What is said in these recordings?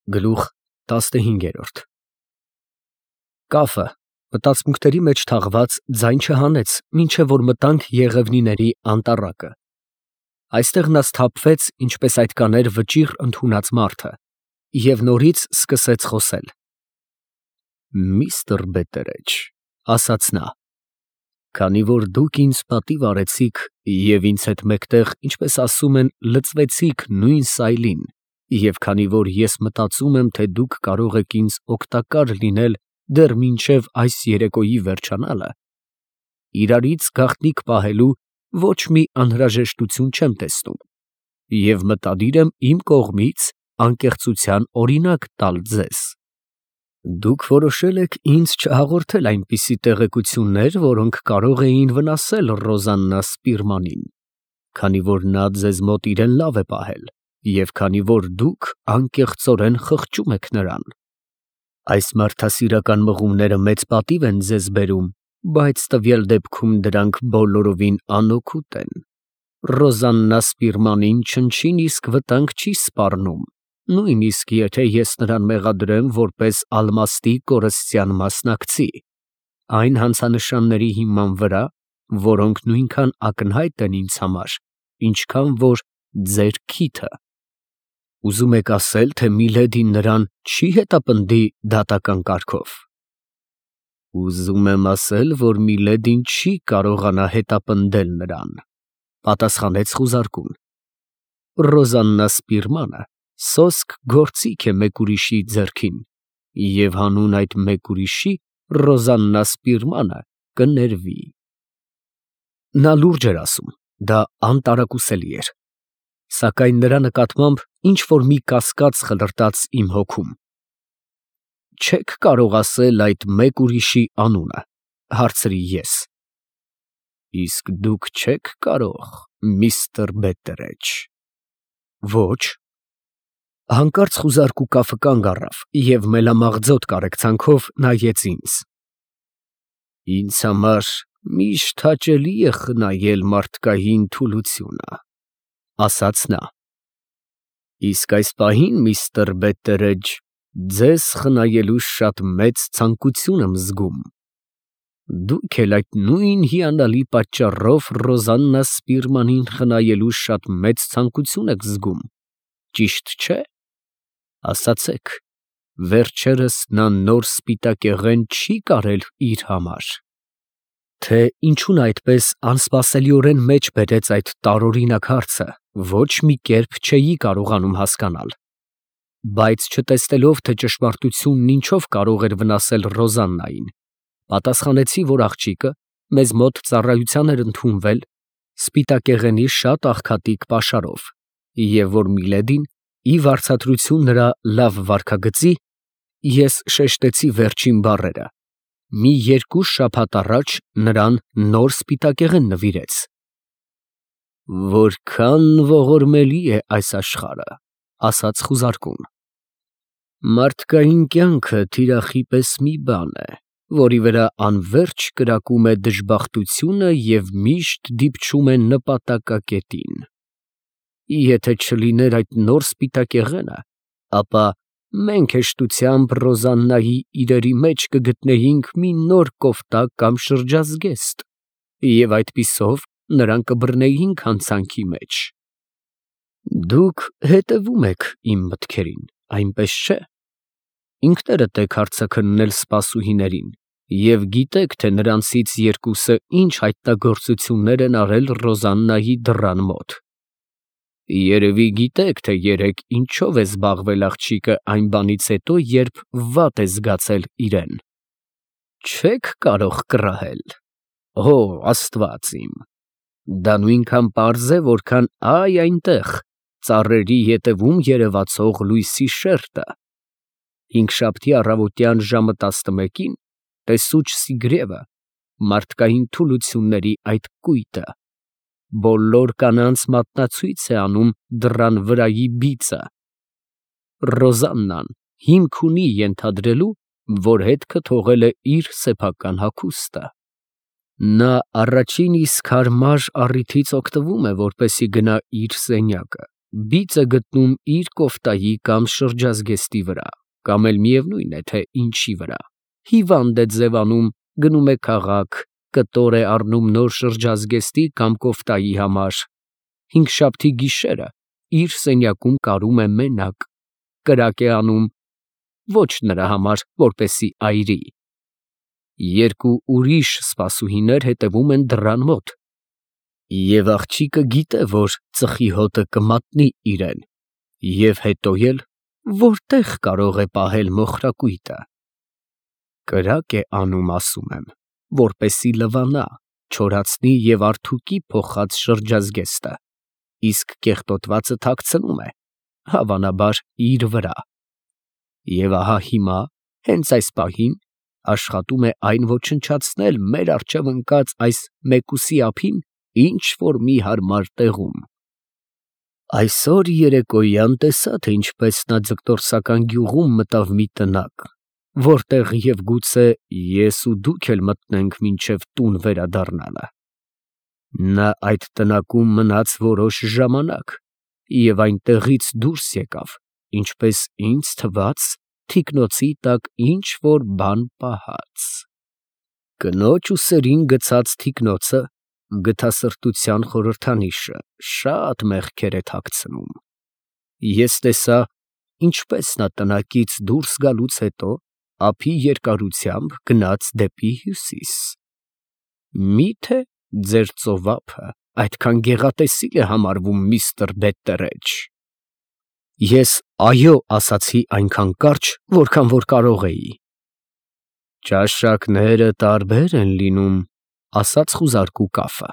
Գլուխ 15 Կաֆը մտածմունքների մեջ թաղված ձայն չհանեց, մինչև որ մտանք Եղևնիների անտառակը։ Այստեղ նա սթափվեց, ինչպես այդ կաներ վճիռ ընդունած մարդը, և նորից սկսեց խոսել։ Միստր Բետերեջ, ասաց նա, քանի որ դուք ինձ պատիվ արեցիք և ինձ հետ մեկտեղ, ինչպես ասում են, լծվեցիք նույն սայլին, և քանի որ ես մտածում եմ, թե դուք կարող եք ինձ օգտակար լինել դեռ մինչև այս երեկոյի վերջանալը, իրարից գաղտնիք պահելու ոչ մի անհրաժեշտություն չեմ տեսնում և մտադիր եմ իմ կողմից անկեղծության օրինակ տալ ձեզ։ Դուք որոշել եք ինձ չհաղորդել այնպիսի տեղեկություններ, որոնք կարող էին վնասել Ռոզաննա Սպիրմանին, քանի որ նա ձեզ մոտ իրեն լավ է պահել և քանի որ դուք անկեղծորեն խղճում եք նրան։ Այս մարդասիրական մղումները մեծ պատիվ են ձեզ բերում, բայց տվյալ դեպքում դրանք բոլորովին անօգուտ են։ Ռոզաննա Սպիրմանին չնչին իսկ վտանգ չի սպառնում, նույնիսկ եթե ես նրան մեղադրեմ որպես ալմաստի կորստյան մասնակցի, այն հանցանշանների հիման վրա, որոնք նույնքան ակնհայտ են ինձ համար, ինչքան որ ձեր քիթը։ Ուզում եք ասել, թե Միլեդին նրան չի հետապնդի դատական կարգով։ Ուզում եմ ասել, որ Միլեդին չի կարողանա հետապնդել նրան, պատասխանեց խուզարկուն։ Ռոզաննա Սպիրմանը սոսկ գործիք է մեկ ուրիշի ձեռքին, և հանուն այդ մեկ ուրիշի Ռոզաննա Սպիրմանը կներվի։ Նա լուրջ էր ասում, դա անտարակուսելի էր, սակայն նրա նկատմամբ ինչ֊որ մի կասկած խլրտաց իմ հոգում։ Չեք կարող ասել այդ մեկ ուրիշի անունը, հարցրի ես։ Իսկ դուք չեք կարող, միստր Բետերեջ։ Ոչ։ Հանկարծ խուզարկու կաֆը կանգ առավ և մելամաղձոտ կարեկցանքով նայեց ինձ։ Ինձ համար միշտ հաճելի է խնայել մարդկային թուլությունը, ասաց նա։ Իսկ այս պահին, միստր Բետերեջ, ձեզ խնայելու շատ մեծ ցանկություն եմ զգում։ Դուք էլ այդ նույն հիանալի պատճառով Ռոզաննա Սպիրմանին խնայելու շատ մեծ ցանկություն եք զգում, ճիշտ չէ։ Ասացեք, վերջերս նա նոր սպիտակեղեն չի կարել իր համար։ Թե ինչուն այդպես անսպասելիորեն մեջ բերեց այդ տարօրինակ հարցը, ոչ մի կերպ չէի կարողանում հասկանալ, բայց չտեսնելով, թե ճշմարտությունն ինչով կարող էր վնասել Ռոզաննային, պատասխանեցի, որ աղջիկը մեզ մոտ ծառայության էր ընդունվել սպիտակեղենի շատ աղքատիկ պաշարով, և որ Միլեդին, ի վարձատրություն նրա լավ վարքագծի, ես շեշտեցի վերջին բառերը, մի 2 շաբաթ առաջ նրան նոր սպիտակեղեն նվիրեց։ Որքան ողորմելի է այս աշխարհը, ասաց խուզարկուն։ Մարդկային կյանքը թիրախի պես մի բան է, որի վրա անվերջ կրակում է դժբախտությունը և միշտ դիպչում է նպատակակետին։ Եթե չլիներ այդ նոր սպիտակեղենը, ապա մենք հեշտությամբ Ռոզաննայի իրերի մեջ կգտնեինք մի նոր կոֆտակ կամ շրջազգեստ, և այդպիսով նրան կբռնեինք հանցանքի մեջ։ Դուք հետևում եք իմ մտքերին, այնպես չէ։ Ինքներդ եք հարցաքննել սպասուհիներին և գիտեք, թե նրանցից երկուսը ինչ հայտնագործություններ են արել Ռոզաննայի դռան մոտ։ Երևի գիտեք, թե երեկ ինչով է զբաղվել աղջիկը այն բանից հետո, երբ վատ է զգացել իրեն։ Չեք կարող կռահել։ Օ, Աստված իմ, դա նույնքան պարզ է, որքան այնտեղ, ծառերի ետևում երևացող լույսի շերջը։ Հինգշաբթի առավոտյան ժամը 11-ին տեսուչ Սիգրևը, մարդկային թուլությունների այդ կույտը, բոլոր կանանց մատնացույց է անում դռան վրայի բիծը։ Ռոզաննան հիմք ունի ենթադրելու, որ հետքը թողել է իր սեփական հագուստը։ Նա առաջին իսկ հարմար առիթից օգտվում է, որպեսզի գնա իր սենյակը, բիծ է գտնում իր կոֆտայի կամ շրջազգեստի վրա, կամ էլ միևնույն է, թե ինչի վրա, հիվանդ է ձևանում, գնում է քաղաք, կտոր է առնում նոր շրջազգեստի կամ կոֆտայի համար, հինգշաբթի գիշերը իր սենյակում կարում է մենակ, կրակ է անում, ոչ նրա համար, որպեսի այրի։ Երկու ուրիշ սպասուհիներ հետևում են դռան մոտ, և աղջիկը գիտե, որ ծխի հոտը կմատնի իրեն, և հետո էլ որտեղ կարող է պահել մոխրակույտը։ Կրակ է անում, ասում եմ, որպեսի լվանա, չորացնի և արթուկի փոխած շրջազգեստը, իսկ կեղտոտվածը թաքցնում է, հավանաբար իր վրա։ Եվ ահա հիմա, հենց այս պահին, աշխատում է այն ոչնչացնել մեր առջև ընկած այս մեկուսի ափին ինչ-որ մի հարմար տեղում։ Այսօր երեկոյան տեսա, թե ինչպես նա ձկտորսական գյուղում մտավ մի տնակ, որտեղ և գուցե ես ու դուք էլ մտնենք մինչև տուն վերադառնալը։ Նա այդ տնակում մնաց որոշ ժամանակ և այնտեղից դուրս եկավ, ինչպես ինձ թվաց, թիկնոցի տակ ինչ֊որ բան պահած։ Կնոջ ուսերին գցած թիկնոցը գթասրտության խորհրդանիշը շատ մեղքեր է թաքցնում։ Ես տեսա, ինչպես նա տնակից դուրս գալուց հետո ափի երկարությամբ գնաց դեպի հյուսիս։ Մի՞թե ձեր ծովափը այդքան գեղատեսիլ է համարվում, միստր Բետտերեջ։ Ես այո ասացի այնքան կարճ, որքան որ կարող էի։ Ճաշակները տարբեր են լինում, ասաց խուզարկու կաֆը։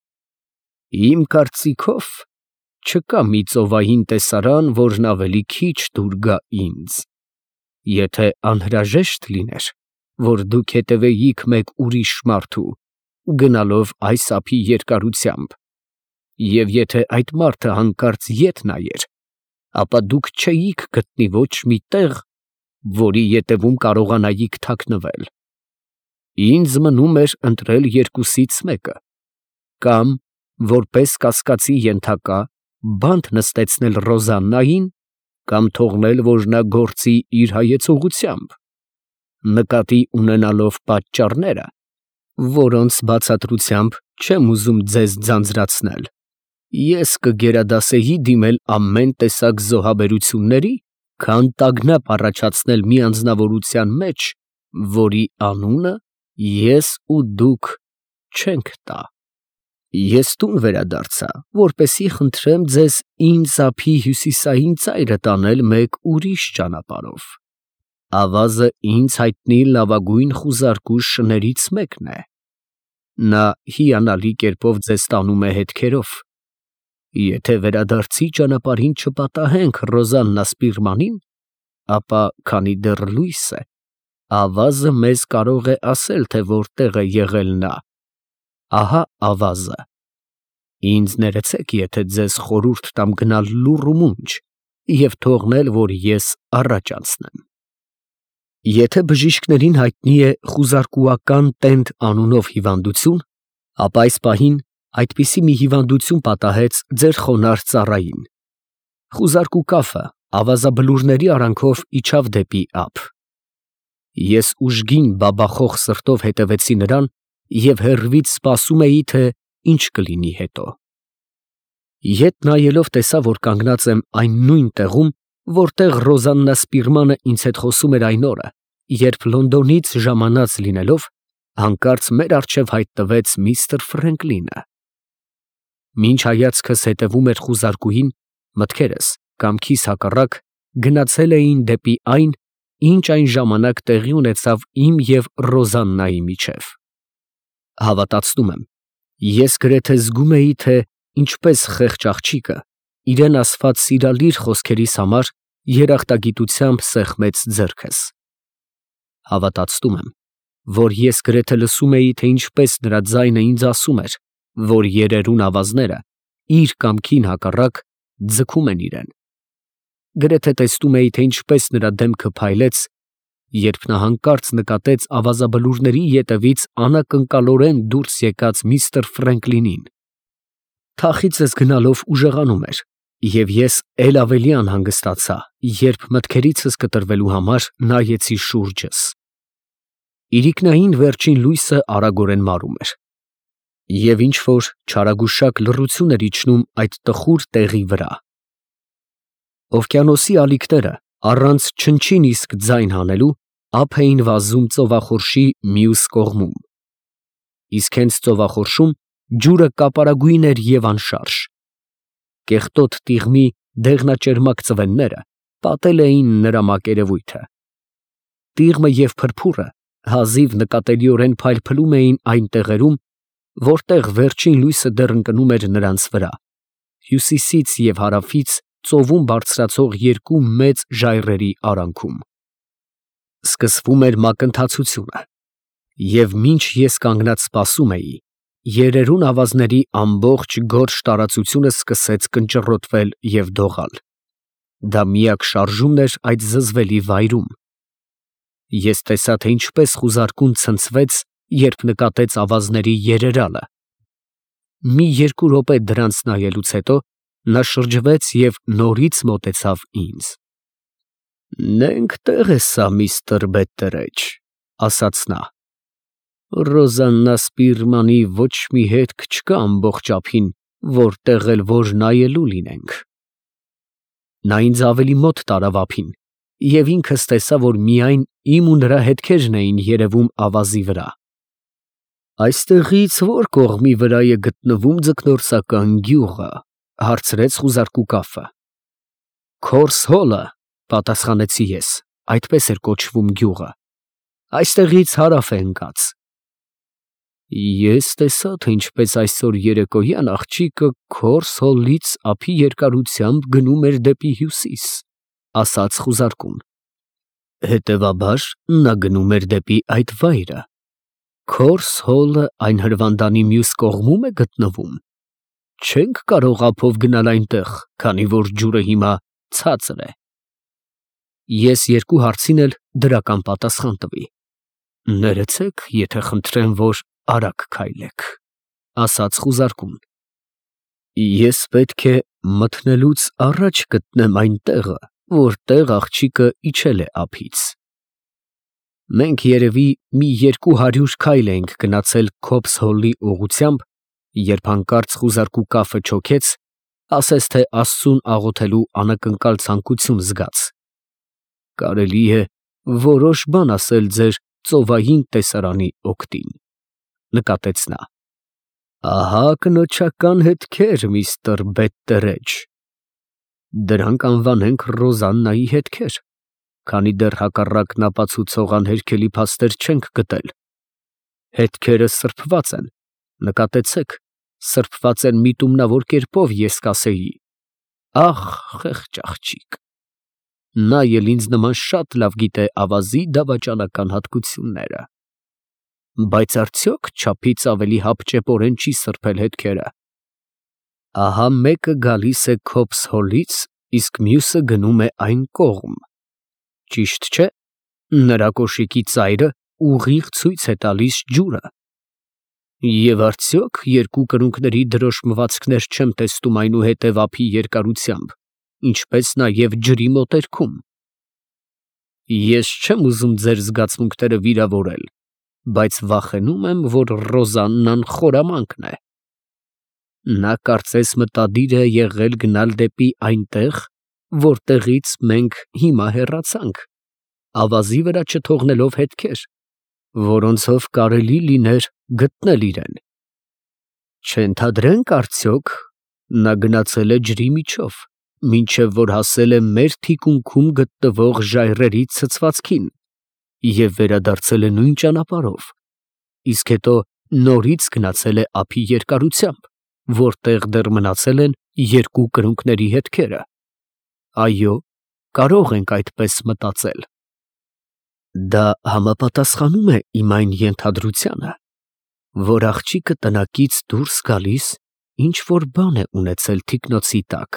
Իմ կարծիքով չկա մի ծովային տեսարան, որն ավելի քիչ դուր գա ինձ։ Եթե անհրաժեշտ լիներ, որ դուք հետևեիք մեկ ուրիշ մարդու, գնալով այս ափի երկարությամբ, և եթե այդ մարդը հանկարծ ետ նայեր, ապա դուք չէիք գտնի ոչ մի տեղ, որի ետևում կարողանայիք թաքնվել։ Ինձ մնում էր ընտրել երկուսից մեկը, կամ որպես կասկածի ենթակա բանտ նստեցնել Ռոզաննային, կամ թողնել, որ նա գործի իր հայեցողությամբ, նկատի ունենալով պատճառները, որոնց բացատրությամբ չեմ ուզում ձեզ ձանձրացնել, ես կգերադասեի դիմել ամեն տեսակ զոհաբերությունների, քան տագնապ առաջացնել մի անձնավորության մեջ, որի անունը ես ու դուք չենք տա։ Ես տուն վերադարձա, որպեսզի խնդրեմ ձեզ ինձ ափի հյուսիսային ծայրը տանել մեկ ուրիշ ճանապարհով։ Ավազը ինձ հայտնի լավագույն խուզարկու շներից մեկն է։ Նա հիանալի կերպով ձեզ տանում է հետքերով։ Եթե վերադարձի ճանապարհին չպատահենք Ռոզաննա Սպիրմանին, ապա քանի դեռ լույս է, ավազը մեզ կարող է ասել, թե որտեղ է եղել նա։ Ահա ավազը։ Ինձ ներեցեք, եթե ձեզ խորհուրդ տամ գնալ լուռ ու մունջ և թողնել, որ ես առաջ անցնեմ։ Եթե բժիշկներին հայտնի է խուզարկուական տենդ անունով հիվանդություն, ապա այս պահին այդպիսի մի հիվանդություն պատահեց ձեր խոնարհ ծառային։ Խուզարկու կաֆը ավազաբլուրների արանքով իջավ դեպի ափ։ Ես ուժգին բաբախող սրտով հետևեցի նրան և հեռվից սպասում էի, թե ինչ կլինի հետո։ Ետ նայելով տեսա, որ կանգնած եմ այն նույն տեղում, որտեղ Ռոզաննա Սպիրմանը ինձ հետ խոսում էր այն օրը, երբ Լոնդոնից ժամանած լինելով, հանկարծ մեր առջև հայտնվեց միստր Ֆրենկլինը։ Մինչ հայացքս հետևում էր խուզարկուհին, մտքերս, կամքիս հակառակ, գնացել էին դեպի այն, ինչ այն ժամանակ տեղի ունեցավ իմ և Ռոզաննայի միջև։ Հավատացնում եմ, ես գրեթե զգում էի, թե ինչպես խեղճ աղջիկը իրեն ասված սիրալիր խոսքերիս համար երախտագիտությամբ սեղմեց ձեռքս։ Հավատացնում եմ, որ ես գրեթե լսում էի, թե ինչպես նրա ձայնը ինձ ասում էր, որ երերուն ավազները իր կամքին հակառակ ձգում են իրեն։ Գրեթե տեսնում էի, թե ինչպես նրա դեմքը փայլեց, երբ նա հանկարծ նկատեց ավազաբլուրների ետևից անակնկալորեն դուրս եկած միստր Ֆրենկլինին։ Թախիծս գնալով ուժեղանում էր Եվ ես էլ ավելի անհանգստացա, երբ մտքերիցս կտրվելու համար նայեցի շուրջս։ Իրիկնային վերջին լույսը արագորեն մարում էր, և ինչ-որ չարագուշակ լռություն էր իջնում այդ տխուր տեղի վրա։ Օվկիանոսի ալիքները, առանց չնչին իսկ ձայն հանելու, ափ էին վազում ծովախորշի մյուս կողմում, իսկ հենց ծովախորշում ջուրը կապարագույն էր և անշարժ։ Կեղտոտ տիղմի դեղնաճերմակ ծվենները պատել էին նրա մակերևույթը։ Տիղմը և փրփուրը հազիվ նկատելիորեն փայլփլում էին այն տեղերում, որտեղ վերջին լույսը դեռ ընկնում էր նրանց վրա, հյուսիսից և հարավից ծովում բարձրացող երկու մեծ ժայռերի արանքում։ Սկսվում էր մակընթացությունը, և մինչ ես կանգնած սպասում էի, երերուն ավազների ամբողջ գորշ տարածությունը սկսեց կնճռոտվել և դողալ։ Դա միակ շարժումն էր այդ զզվելի վայրում։ Ես տեսա, թե ինչպես խուզարկուն ցնցվեց, երբ նկատեց ավազների երերալը։ Մի երկու րոպե դրանց նայելուց հետո նա շրջվեց և նորից մոտեցավ ինձ։ «Նենգ տեղ է սա, միստր Բետտերեջ», ասաց նա։ «Ռոզաննա Սպիրմանի ոչ մի հետք չկա ամբողջ ափին, որտեղ էլ որ նայելու լինենք»։ Նա ինձ ավելի մոտ տարավ ափին, և ինքս տեսա, որ միայն իմ ու նրա հետքերն էին երևում ավազի վրա։ «Այստեղից ո՞ր կողմի վրա է գտնվում ձկնորսական գյուղը», հարցրեց խուզարկու կապը։ «Քորս Հոլը», պատասխանեցի ես, այդպես էր կոչվում գյուղը, «այստեղից հարավ է ընկած»։ Ես տեսա, թե ինչպես այսօր երեկոյան աղջիկը Քորս Հոլից ափի երկարությամբ գնում էր դեպի հյուսիս, ասաց խուզարկուն։ Հետևաբար նա գնում էր դեպի այդ վայրը։ Քորս Հոլը այն հրվանդանի մյուս կողմում է գտնվում։ Չենք կարող ափով գնալ այնտեղ, քանի որ ջուրը հիմա ցածր է։ Ես երկու հարցին էլ դրական պատասխան տվի։ Ներեցեք, եթե խնդրեմ, որ արագ քայլեք, ասաց խուզարկուն։ Ես պետք է մտնելուց առաջ գտնեմ այն տեղը, որտեղ աղջիկը իջել է ափից։ Մենք երևի մի 200 քայլ էինք գնացել Քոփս Հոլի ուղղությամբ, երբ հանկարծ խուզարկու կապը չոքեց, ասես թե Աստծուն աղոթելու անակնկալ ցանկություն զգաց։ Կարելի է որոշ բան ասել ձեր ծովային տեսարանի օգտին, նկատեց նա։ Ահա կնոջական հետքեր, միստր Բետտերեջ։ Դրանք անվանենք Ռոզաննայի հետքեր, քանի դեռ հակառակն ապացուցող անհերքելի փաստեր չենք գտել։ Հետքերը սրբված են, նկատեցեք, սրբված են միտումնավոր կերպով, ես կասեի։ Ախ, խեղճ աղջիկ։ Նա էլ ինձ նման շատ լավ գիտե ավազի դավաճանական հատկությունները։ Բայց արդյոք չափից ավելի հապճեպորեն չի սրբել հետքերը։ Ահա մեկը գալիս է Քոփս Հոլից, իսկ մյուսը գնում է այն կողմ։ Ճիշտ չէ, նրա կոշիկի ծայրը ուղիղ ցույց է տալիս ջուրը։ Եվ արդյոք երկու կրունկների դրոշմվածքներ չեմ տեսնում այնուհետև ափի երկարությամբ, ինչպես նաև ջրի մոտերքում։ Ես չեմ ուզում ձեր զգացմունքները վիրավորել, բայց վախենում եմ, որ Ռոզաննան խորամանկն է։ Նա կարծես մտադիր է եղել գնալ դեպի այնտեղ, որտեղից մենք հիմա հեռացանք, ավազի վրա չթողնելով հետքեր, որոնցով կարելի լիներ գտնել իրեն։ Չենթադրենք արդյոք, նա գնացել է ջրի միջով, մինչև որ հասել է մեր թիկունքում գտնվող ժայռերի ցցվածքին և վերադարձել է նույն ճանապարհով, իսկ հետո նորից գնացել է ափի երկարությամբ, որտեղ դեռ մնացել են երկու կրունկների հետքերը։ Այո, կարող ենք այդպես մտածել։ Դա համապատասխանում է իմ այն ենթադրությանը, որ աղջիկը տնակից դուրս գալիս ինչ որ բան է ունեցել թիկնոցի տակ։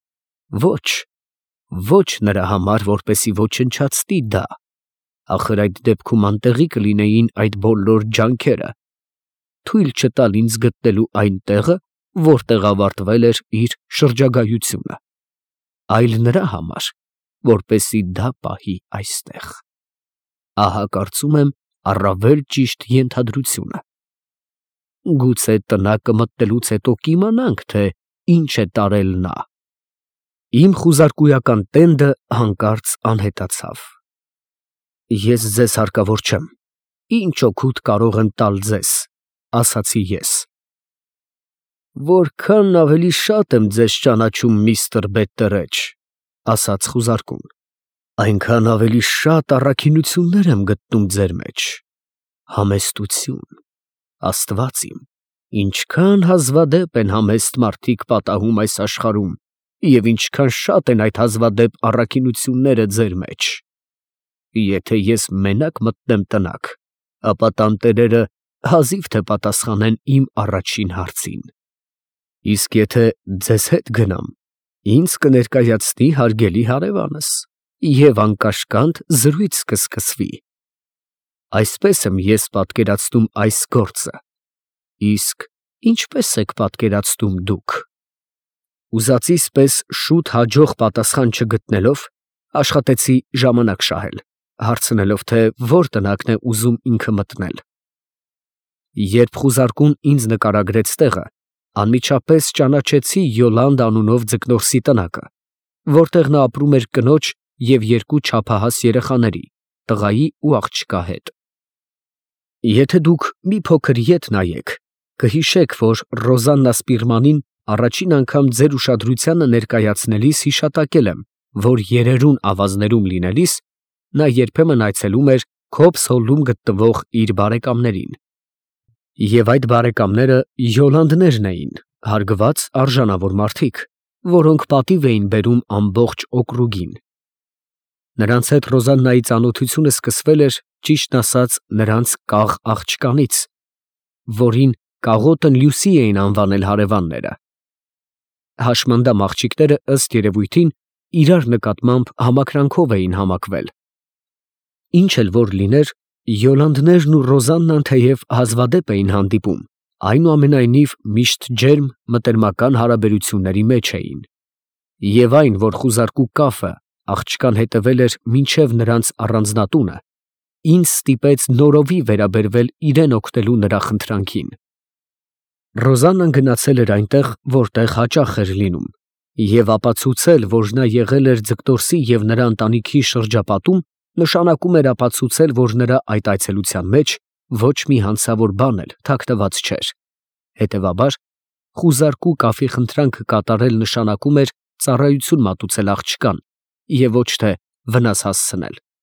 Ոչ նրա համար, որպեսի ոչնչացնի դա, ախր այդ դեպքում անտեղի կլինեին այդ բոլոր ջանքերը, թույլ չտալ ինձ գտնելու այն տեղը, որտեղ ավարտվել էր իր շրջագայությունը։ այլ նրա համար, որպեսզի դա պահի այստեղ։ Ահա կարծում եմ առավել ճիշտ ենթադրությունը։ Գուցե տնակը մտնելուց հետո կիմանանք, թե ինչ է տարել նա։ Իմ խուզարկուական տենդը հանկարծ անհետացավ։ Ես ձեզ հարկավոր չեմ, ինչ օգուտ կարող եմ տալ ձեզ, ասացի ես։ Որքան ավելի շատ եմ ձեզ ճանաչում, միստր Բետտերեջ, ասաց խուզարկուն, այնքան ավելի շատ առաքինություններ եմ գտնում ձեր մեջ։ Համեստություն, Աստված իմ, ինչքան հազվադեպ են համեստ մարդիկ պատահում այս աշխարհում, և ինչքան շատ են այդ հազվադեպ առաքինությունները ձեր մեջ։ Եթե ես մենակ մտնեմ տնակ, ապա տանտերերը հազիվ թե պատասխանեն իմ առաջին հարցին։ Իսկ եթե ձեզ հետ գնամ, ինձ կներկայացնի հարգելի հարևանս, և անկաշկանդ զրույց կսկսվի։ Այսպես եմ ես պատկերացնում այս գործը, իսկ ինչպես եք պատկերացնում դուք։ Ուզածիս պես շուտ հաջող պատասխան չգտնելով, աշխատեցի ժամանակ շահել, հարցնելով, թե որ տնակն է ուզում ինքը մտնել։ Երբ խուզարկուն ինձ նկարագրեց տեղը, անմիջապես ճանաչեցի Յոլանդ անունով ձկնորսի տնակը, որտեղ նա ապրում էր կնոջ և երկու չափահաս երեխաների, տղայի ու աղջկա հետ։ Եթե դուք մի փոքր ետ նայեք, կհիշեք, որ Ռոզաննա Սպիրմանին առաջին անգամ ձեր ուշադրությանը ներկայացնելիս հիշատակել եմ, որ երերուն ավազներում լինելիս նա երբեմն այցելում էր Քոբս Հոլում գտնվող իր բարեկամներին։ Եվ այդ բարեկամները Յոլանդներն էին, հարգված արժանավոր մարդիկ, որոնք պատիվ էին բերում ամբողջ օկրուգին։ Նրանց հետ Ռոզաննայի ծանոթությունը սկսվել էր, ճիշտն ասած, նրանց կաղ աղջկանից, որին Կաղոտն Լյուսի էին անվանել հարևանները։ Հաշմանդամ աղջիկները, ըստ երևույթին, իրար նկատմամբ համակրանքով էին համակվել։ Ինչ էլ որ լիներ, Յոլանդներն ու Ռոզաննան թեև հազվադեպ էին հանդիպում, այնուամենայնիվ միշտ ջերմ մտերմական հարաբերությունների մեջ էին։ Եվ այն, որ խուզարկու կաֆը աղջկան հետևել էր մինչև նրանց առանձնատունը, ինձ ստիպեց նորովի վերաբերվել իրեն օգնելու նրա խնդրանքին։ Ռոզաննան գնացել էր այնտեղ, որտեղ հաճախ էր լինում, և ապացուցել, որ նա եղել էր ձկտորսի և նրա ընտանիքի շրջապատում, նշանակում էր ապացուցել, որ նրա այդ այցելության մեջ ոչ մի հանցավոր բան էլ թաքնված չէր։ Հետևաբար, խուզարկու կաֆի խնդրանքը կատարել նշանակում էր ծառայություն մատուցել աղջկան և ոչ թե վնաս հասցնել։